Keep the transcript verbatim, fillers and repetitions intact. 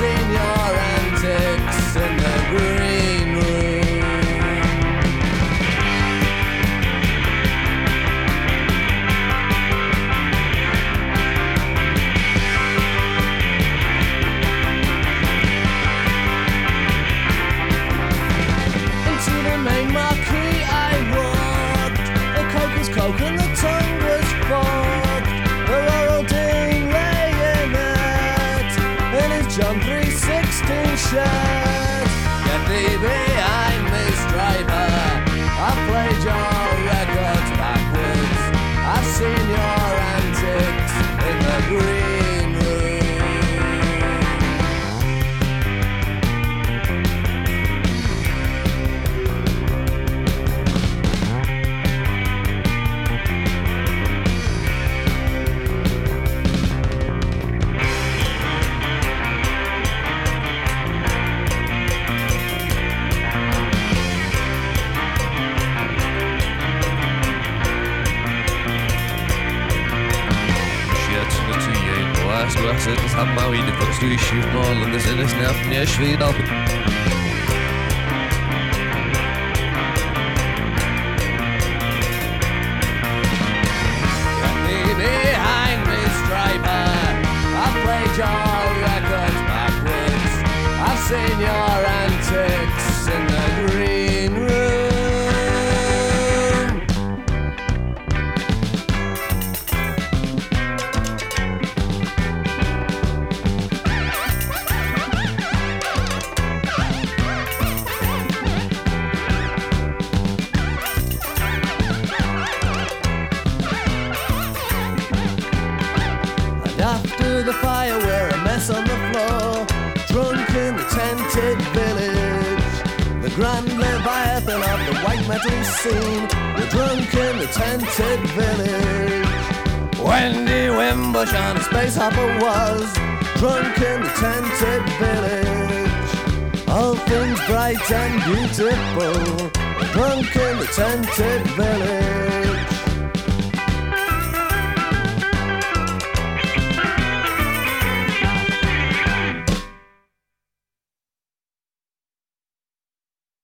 seen your antics in the green room. Into the main marquee I walked. The coke was coke and the tongue was forked. The Rural Dean lay in it in his John three sixteen shirt. Get thee behind me, Striper. I've played your records backwards. I've seen your antics in the green room. Glasset, das haben wir wieder kurz durchschieben wollen, das ist das nervt mir wieder. Get thee behind me, Striper. I've played your records backwards. I've seen your antics in the green room. After the fire we're a mess on the floor, drunk in the tented village. The grand leviathan of the white metal scene. We're drunk in the tented village. Wendy Wimbush on a space hopper was drunk in the tented village. All things bright and beautiful, drunk in the tented village.